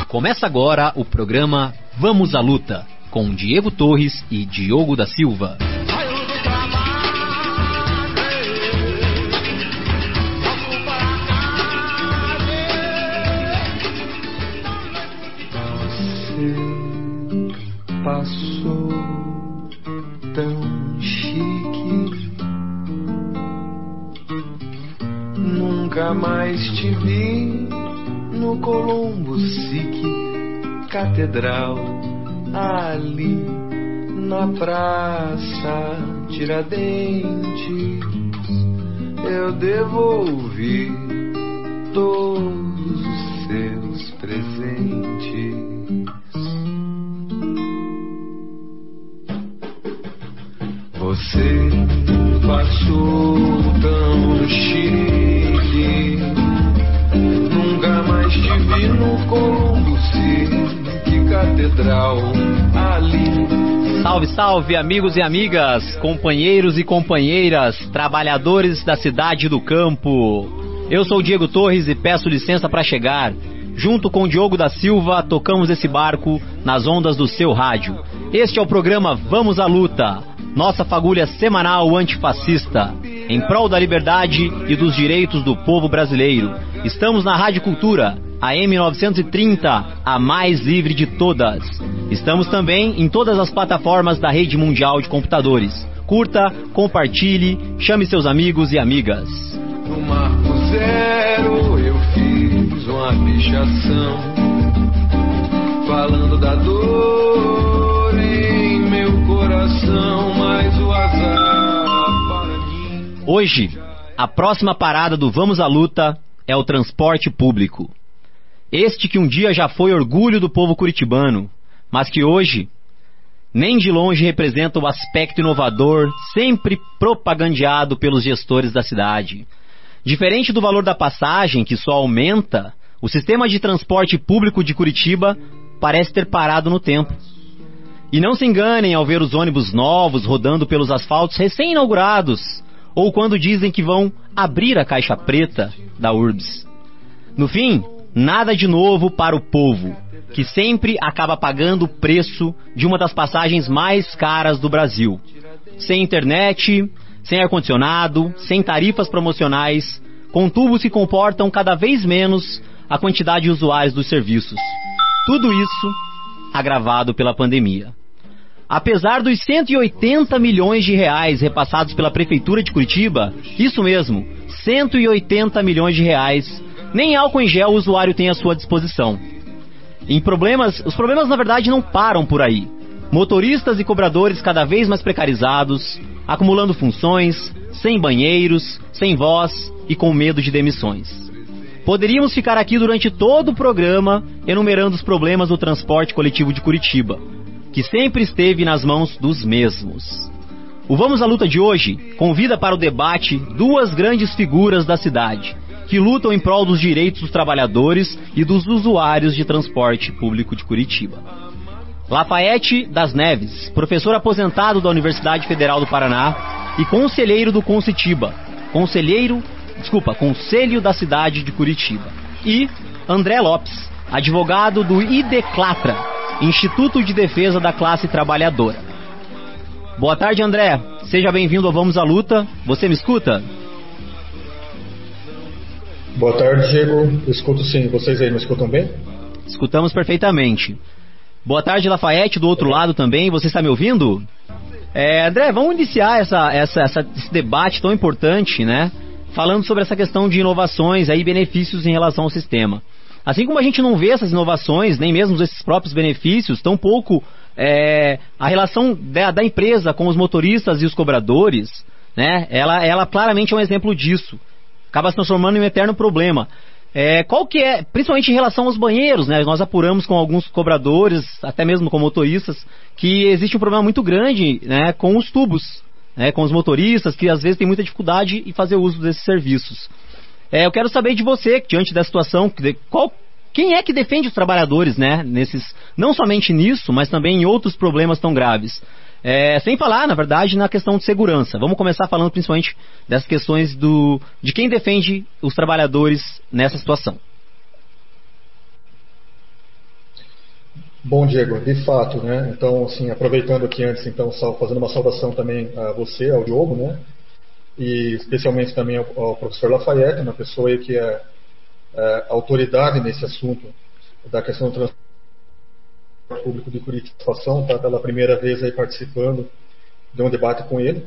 Começa agora o programa Vamos à Luta, com Diego Torres e Diogo da Silva. Você passou tão chique, nunca mais te vi no Colombo Sique Catedral, ali na Praça Tiradentes. Eu devolvi todos os seus presentes. Você passou tão chique, nunca mais te vi no Colombo Sique Catedral, ali. Salve, salve, amigos e amigas, companheiros e companheiras, trabalhadores da cidade do campo. Eu sou o Diego Torres e peço licença para chegar. Junto com o Diogo da Silva, tocamos esse barco nas ondas do seu rádio. Este é o programa Vamos à Luta, nossa fagulha semanal antifascista, em prol da liberdade e dos direitos do povo brasileiro. Estamos na Rádio Cultura, a M930, a mais livre de todas. Estamos também em todas as plataformas da rede mundial de computadores. Curta, compartilhe, chame seus amigos e amigas. No Marco Zero eu fiz uma pichação, falando da dor em meu coração, mas o azar para mim. Hoje, a próxima parada do Vamos à Luta é o transporte público. Este que um dia já foi orgulho do povo curitibano, mas que hoje nem de longe representa o aspecto inovador sempre propagandeado pelos gestores da cidade. Diferente do valor da passagem, que só aumenta, o sistema de transporte público de Curitiba parece ter parado no tempo. E não se enganem ao ver os ônibus novos rodando pelos asfaltos recém-inaugurados, ou quando dizem que vão abrir a caixa preta da URBS. No fim, nada de novo para o povo, que sempre acaba pagando o preço de uma das passagens mais caras do Brasil. Sem internet, sem ar-condicionado, sem tarifas promocionais, com tubos que comportam cada vez menos a quantidade de usuários dos serviços. Tudo isso agravado pela pandemia. Apesar dos 180 milhões de reais repassados pela Prefeitura de Curitiba, isso mesmo, 180 milhões de reais, nem álcool em gel o usuário tem à sua disposição. Os problemas na verdade não param por aí. Motoristas e cobradores cada vez mais precarizados, acumulando funções, sem banheiros, sem voz e com medo de demissões. Poderíamos ficar aqui durante todo o programa enumerando os problemas do transporte coletivo de Curitiba, que sempre esteve nas mãos dos mesmos. O Vamos à Luta de hoje convida para o debate duas grandes figuras da cidade, que lutam em prol dos direitos dos trabalhadores e dos usuários de transporte público de Curitiba. Lafayette das Neves, professor aposentado da Universidade Federal do Paraná e conselheiro do Conselho da cidade de Curitiba. E André Lopes, advogado do IDECLATRA, Instituto de Defesa da Classe Trabalhadora. Boa tarde, André. Seja bem-vindo ao Vamos à Luta. Você me escuta? Boa tarde, Diego. Eu escuto sim. Vocês aí me escutam bem? Escutamos perfeitamente. Boa tarde, Lafayette, do outro lado também. Você está me ouvindo? André, vamos iniciar esse debate tão importante, né? Falando sobre essa questão de inovações e benefícios em relação ao sistema. Assim como a gente não vê essas inovações, nem mesmo esses próprios benefícios, tampouco a relação da empresa com os motoristas e os cobradores, né? Ela claramente é um exemplo disso. Acaba se transformando em um eterno problema. Qual que é, principalmente em relação aos banheiros, né? Nós apuramos com alguns cobradores, até mesmo com motoristas, que existe um problema muito grande, né, com os tubos, né, com os motoristas, que às vezes têm muita dificuldade em fazer uso desses serviços. Eu quero saber de você, diante da situação, quem é que defende os trabalhadores, né, não somente nisso, mas também em outros problemas tão graves. Sem falar, na verdade, na questão de segurança. Vamos começar falando principalmente dessas questões de quem defende os trabalhadores nessa situação. Bom, Diego, de fato, né? Então, assim, aproveitando aqui antes, então, fazendo uma saudação também a você, ao Diogo, né? E especialmente também ao professor Lafayette, uma pessoa aí que é autoridade nesse assunto da questão do transporte público de Curitiba, está pela primeira vez aí participando de um debate com ele.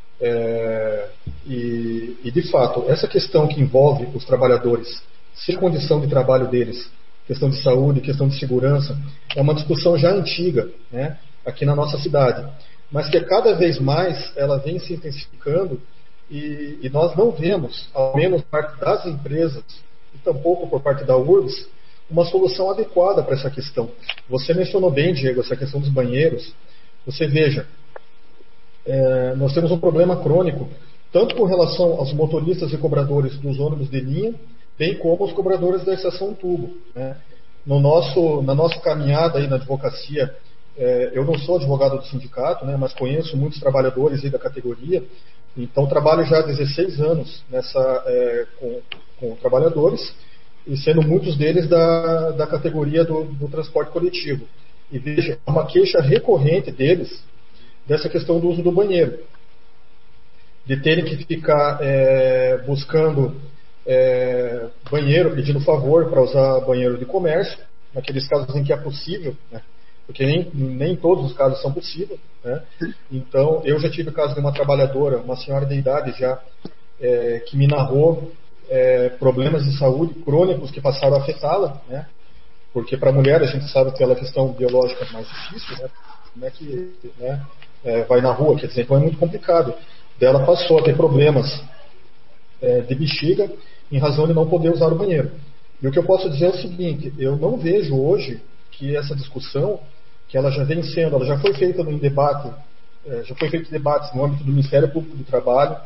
De fato, essa questão que envolve os trabalhadores, se a condição de trabalho deles, questão de saúde, questão de segurança, é uma discussão já antiga, né, aqui na nossa cidade, mas que cada vez mais ela vem se intensificando e nós não vemos, ao menos por parte das empresas e tampouco por parte da URGS, uma solução adequada para essa questão. Você mencionou bem, Diego, essa questão dos banheiros. Você veja, nós temos um problema crônico, tanto com relação aos motoristas e cobradores dos ônibus de linha, bem como os cobradores da estação tubo, né? Na nossa caminhada aí na advocacia, eu não sou advogado do sindicato, né, mas conheço muitos trabalhadores aí da categoria, então trabalho já há 16 anos com trabalhadores, e sendo muitos deles da categoria do transporte coletivo. E veja, uma queixa recorrente deles dessa questão do uso do banheiro, de terem que ficar buscando banheiro, pedindo favor para usar banheiro de comércio, naqueles casos em que é possível, né? Porque nem todos os casos são possíveis, né? Então, eu já tive o caso de uma trabalhadora, uma senhora de idade já, que me narrou problemas de saúde crônicos que passaram a afetá-la, né? Porque para a mulher a gente sabe que ela é questão biológica mais difícil, né? Como é que, né, vai na rua, quer dizer, então é muito complicado. Ela passou a ter problemas de bexiga em razão de não poder usar o banheiro. E o que eu posso dizer é o seguinte: eu não vejo hoje que essa discussão, que ela já vem sendo, ela já foi feita em debate, já foi feito debates no âmbito do Ministério Público do Trabalho,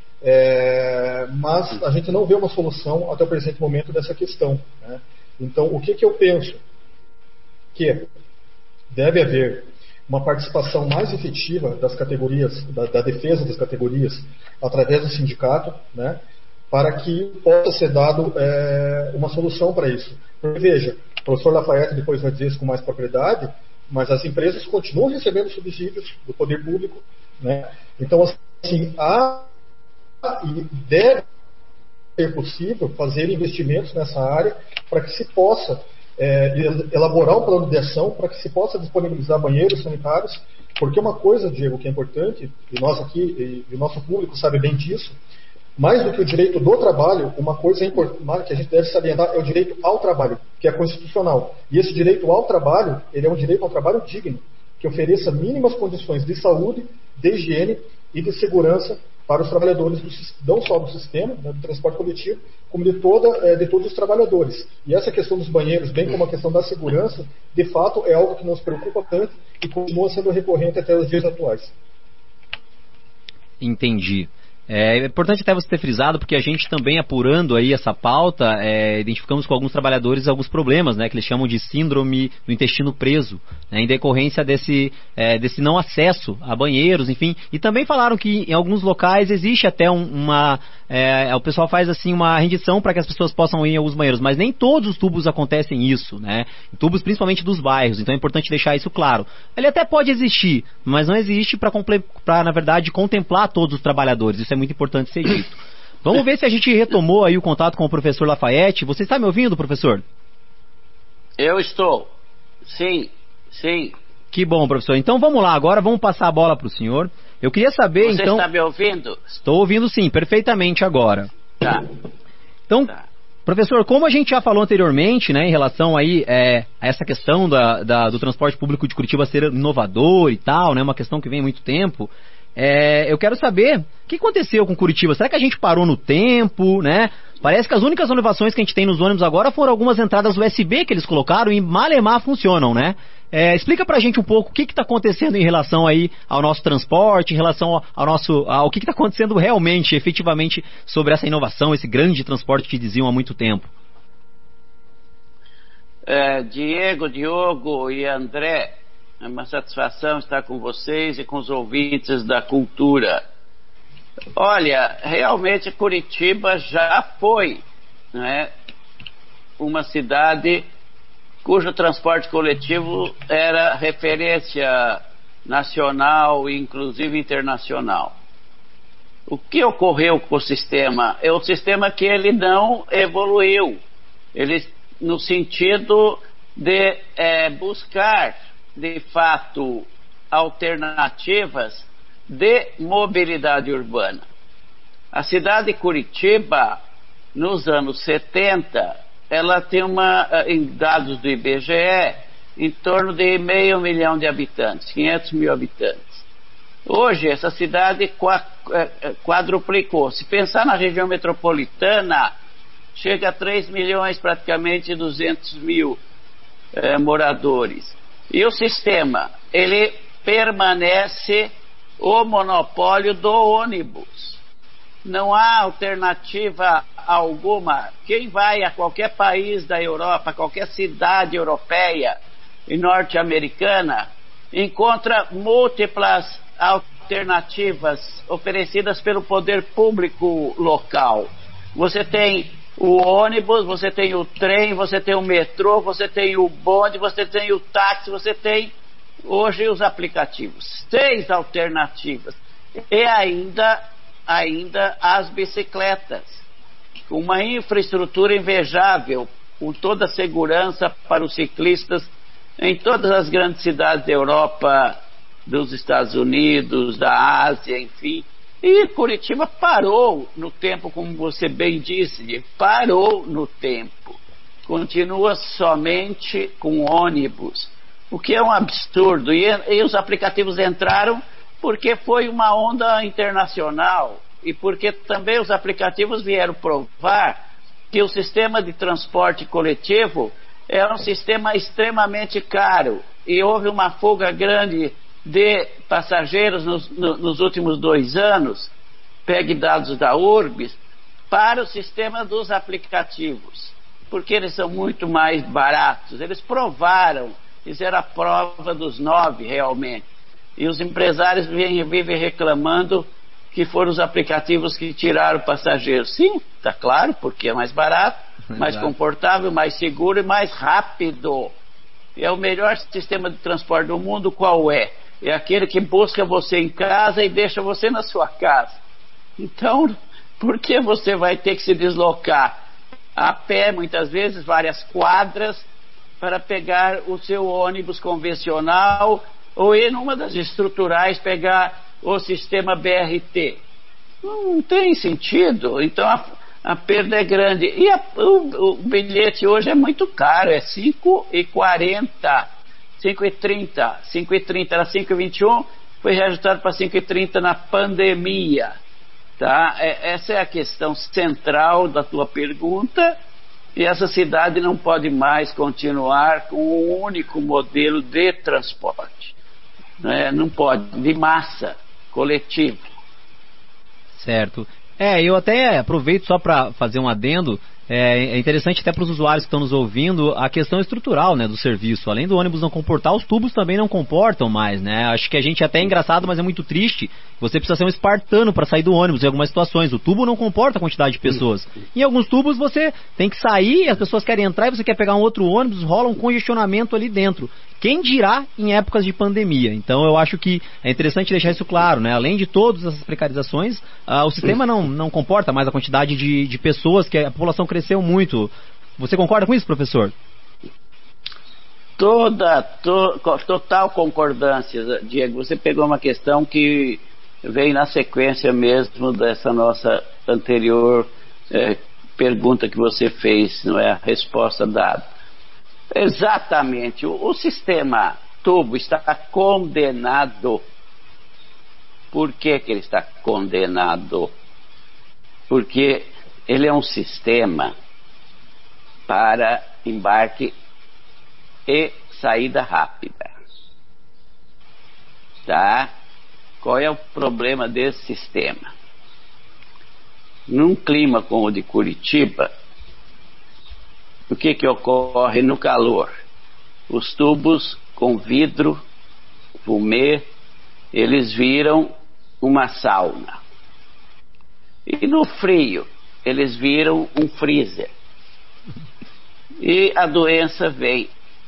mas a gente não vê uma solução até o presente momento dessa questão, né? Então, o que eu penso? Que deve haver uma participação mais efetiva das categorias, da defesa das categorias, através do sindicato, né, para que possa ser dado uma solução para isso. Porque, veja, o professor Lafayette depois vai dizer isso com mais propriedade, mas as empresas continuam recebendo subsídios do poder público, né? Então, assim, e deve ser possível fazer investimentos nessa área para que se possa elaborar um plano de ação para que se possa disponibilizar banheiros sanitários, porque uma coisa, Diego, que é importante, e nós aqui, e o nosso público sabe bem disso, mais do que o direito do trabalho, uma coisa importante que a gente deve salientar é o direito ao trabalho, que é constitucional. E esse direito ao trabalho, ele é um direito ao trabalho digno, que ofereça mínimas condições de saúde, de higiene e de segurança para os trabalhadores, não só do sistema, né, do transporte coletivo, como de todos os trabalhadores. E essa questão dos banheiros, bem como a questão da segurança, de fato é algo que nos preocupa tanto e continua sendo recorrente até os dias atuais. Entendi. É importante até você ter frisado, porque a gente também apurando aí essa pauta, identificamos com alguns trabalhadores alguns problemas, né, que eles chamam de síndrome do intestino preso, né, em decorrência desse não acesso a banheiros, enfim. E também falaram que em alguns locais existe até o pessoal faz assim uma rendição para que as pessoas possam ir em alguns banheiros, mas nem todos os tubos acontecem isso, né, em tubos principalmente dos bairros, então é importante deixar isso claro. Ele até pode existir, mas não existe para na verdade contemplar todos os trabalhadores, isso é muito importante ser dito. Vamos ver se a gente retomou aí o contato com o professor Lafayette. Você está me ouvindo, professor? Eu estou. Sim, sim. Que bom, professor. Então vamos lá, agora vamos passar a bola para o senhor. Eu queria saber, Você está me ouvindo? Estou ouvindo sim, perfeitamente agora. Tá. Então, professor, como a gente já falou anteriormente, né, em relação aí a essa questão do transporte público de Curitiba ser inovador e tal, né, uma questão que vem há muito tempo, eu quero saber o que aconteceu com Curitiba. Será que a gente parou no tempo, né? Parece que as únicas inovações que a gente tem nos ônibus agora foram algumas entradas USB que eles colocaram e malemar funcionam, né? Explica pra gente um pouco o que está acontecendo em relação aí ao nosso transporte, em relação ao que está acontecendo realmente, efetivamente, sobre essa inovação, esse grande transporte que diziam há muito tempo. Diego, Diogo e André, é uma satisfação estar com vocês e com os ouvintes da cultura. Olha, realmente Curitiba já foi, né, uma cidade cujo transporte coletivo era referência nacional e inclusive internacional. O que ocorreu com o sistema? É o sistema que ele não evoluiu, ele, no sentido de buscar, de fato, alternativas de mobilidade urbana. A cidade de Curitiba, nos anos 70, ela tem em dados do IBGE, em torno de 500 mil de habitantes, 500 mil habitantes. Hoje, essa cidade quadruplicou. Se pensar na região metropolitana, chega a 3 milhões, praticamente 200 mil moradores. E o sistema, ele permanece o monopólio do ônibus. Não há alternativa alguma. Quem vai a qualquer país da Europa, qualquer cidade europeia e norte-americana, encontra múltiplas alternativas oferecidas pelo poder público local. Você tem o ônibus, você tem o trem, você tem o metrô, você tem o bonde, você tem o táxi, você tem hoje os aplicativos. 6 alternativas. E ainda as bicicletas, com uma infraestrutura invejável, com toda a segurança para os ciclistas em todas as grandes cidades da Europa, dos Estados Unidos, da Ásia, enfim. E Curitiba parou no tempo, como você bem disse, parou no tempo. Continua somente com ônibus, o que é um absurdo. E os aplicativos entraram porque foi uma onda internacional e porque também os aplicativos vieram provar que o sistema de transporte coletivo é um sistema extremamente caro e houve uma fuga grande de passageiros nos últimos 2 anos, pegue dados da Urbis, para o sistema dos aplicativos, porque eles são muito mais baratos. Eles provaram, fizeram a prova dos 9 realmente. E os empresários vivem reclamando que foram os aplicativos que tiraram passageiros. Sim, está claro, porque é mais barato, mais confortável, mais seguro e mais rápido. É o melhor sistema de transporte do mundo. Qual é? É aquele que busca você em casa e deixa você na sua casa. Então, por que você vai ter que se deslocar a pé, muitas vezes, várias quadras, para pegar o seu ônibus convencional ou ir numa das estruturais pegar o sistema BRT? Não tem sentido. Então a perda é grande. E o bilhete hoje é muito caro, é R$5,40, R$5,30, era R$5,21, foi reajustado para R$5,30 na pandemia. Tá? Essa é a questão central da tua pergunta. E essa cidade não pode mais continuar com um único modelo de transporte. Não pode, de massa, coletivo. Certo. Eu até aproveito só para fazer um adendo. É interessante até para os usuários que estão nos ouvindo a questão estrutural, né, do serviço. Além do ônibus não comportar, os tubos também não comportam mais, né? Acho que a gente até é engraçado, mas é muito triste. Você precisa ser um espartano para sair do ônibus em algumas situações. O tubo não comporta a quantidade de pessoas. Em alguns tubos você tem que sair, as pessoas querem entrar e você quer pegar um outro ônibus, rola um congestionamento ali dentro. Quem dirá em épocas de pandemia? Então eu acho que é interessante deixar isso claro, né? Além de todas essas precarizações, o sistema não comporta mais a quantidade de pessoas, que a população cresceu muito. Você concorda com isso, professor? Total concordância, Diego. Você pegou uma questão que vem na sequência mesmo dessa nossa anterior pergunta que você fez, não é a resposta dada. Exatamente, o sistema tubo está condenado. Por que ele está condenado? Porque ele é um sistema para embarque e saída rápida. Tá? Qual é o problema desse sistema? Num clima como o de Curitiba, o que ocorre no calor? Os tubos com vidro, fumê, eles viram uma sauna. E no frio, eles viram um freezer. E a doença vem.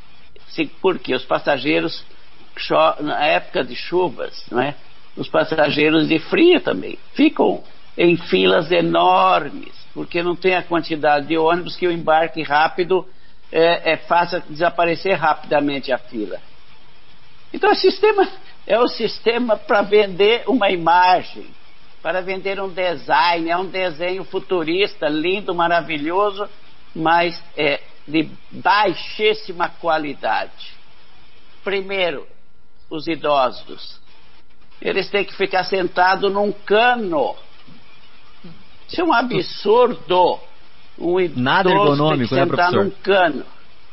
Porque os passageiros, na época de chuvas, não é? Os passageiros de frio também ficam em filas enormes, porque não tem a quantidade de ônibus que o embarque rápido faça desaparecer rapidamente a fila. Então o sistema é o sistema para vender uma imagem, para vender um design, é um desenho futurista, lindo, maravilhoso, mas de baixíssima qualidade. Primeiro, os idosos, eles têm que ficar sentados num cano. Isso é um absurdo. Um idoso nada ergonômico, tem que sentar, né, professor? num cano.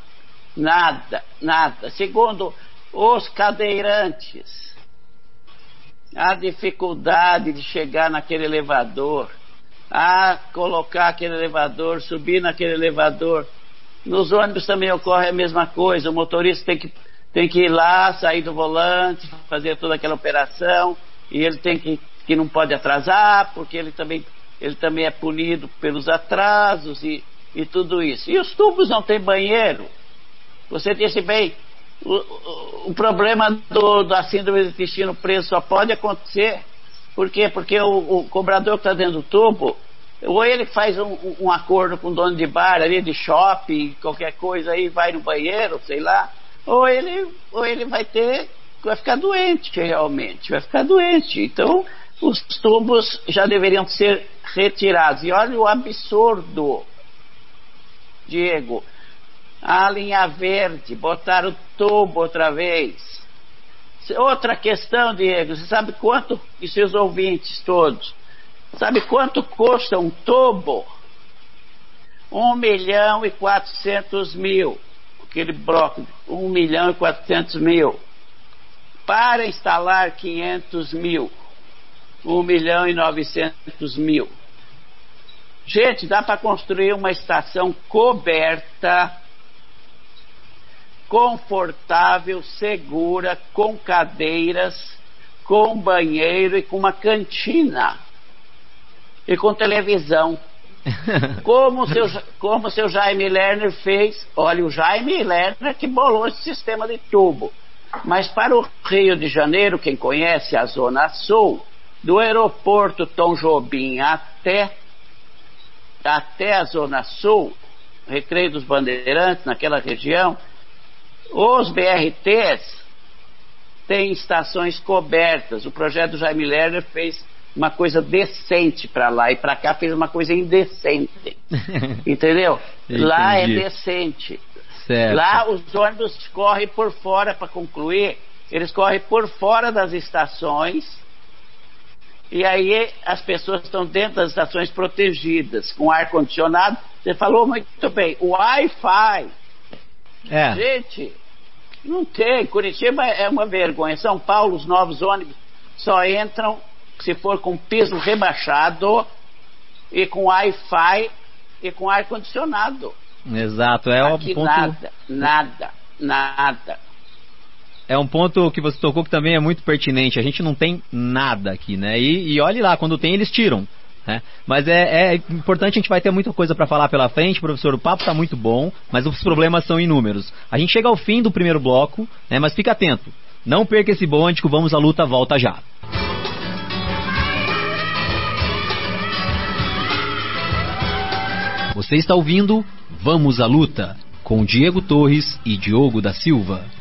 Nada. Segundo, os cadeirantes, a dificuldade de chegar naquele elevador, a colocar aquele elevador, subir naquele elevador. Nos ônibus também ocorre a mesma coisa. O motorista tem que ir lá, sair do volante, fazer toda aquela operação, e ele tem que não pode atrasar, porque ele também é punido pelos atrasos e tudo isso. E os tubos não têm banheiro. Você disse bem, o problema da síndrome do intestino preso só pode acontecer. Por quê? Porque o cobrador que está dentro do tubo, ou ele faz um acordo com o dono de bar ali, de shopping, qualquer coisa aí, vai no banheiro, sei lá, ou ele vai ficar doente realmente, vai ficar doente. Então os tubos já deveriam ser retirados. E olha o absurdo, Diego, a linha verde, botaram o tubo outra vez. Outra questão, Diego, você sabe quanto, e seus ouvintes todos, sabe quanto custa um tubo? 1.400.000, aquele bloco, 1.400.000. Para instalar 500.000, 1.900.000. Gente, dá para construir uma estação coberta, confortável, segura, com cadeiras, com banheiro e com uma cantina e com televisão, como o seu Jaime Lerner fez. Olha, o Jaime Lerner que bolou esse sistema de tubo. Mas para o Rio de Janeiro, quem conhece a Zona Sul, do aeroporto Tom Jobim até a Zona Sul, Recreio dos Bandeirantes, naquela região, os BRTs têm estações cobertas. O projeto do Jaime Lerner fez uma coisa decente para lá, e para cá fez uma coisa indecente. Entendeu? Lá é decente. Certo. Lá os ônibus correm por fora, para concluir, eles correm por fora das estações, e aí as pessoas estão dentro das estações protegidas, com ar-condicionado. Você falou muito bem, o Wi-Fi. Gente, não tem. Curitiba é uma vergonha. São Paulo, os novos ônibus só entram se for com piso rebaixado e com Wi-Fi e com ar-condicionado. Exato, Aqui um ponto... nada. É um ponto que você tocou que também é muito pertinente. A gente não tem nada aqui, né? E olhe lá, quando tem, eles tiram. Né? Mas é importante, a gente vai ter muita coisa para falar pela frente, professor. O papo está muito bom, mas os problemas são inúmeros. A gente chega ao fim do primeiro bloco, né? Mas fica atento. Não perca esse bonde que o Vamos à Luta volta já. Você está ouvindo Vamos à Luta, com Diego Torres e Diogo da Silva.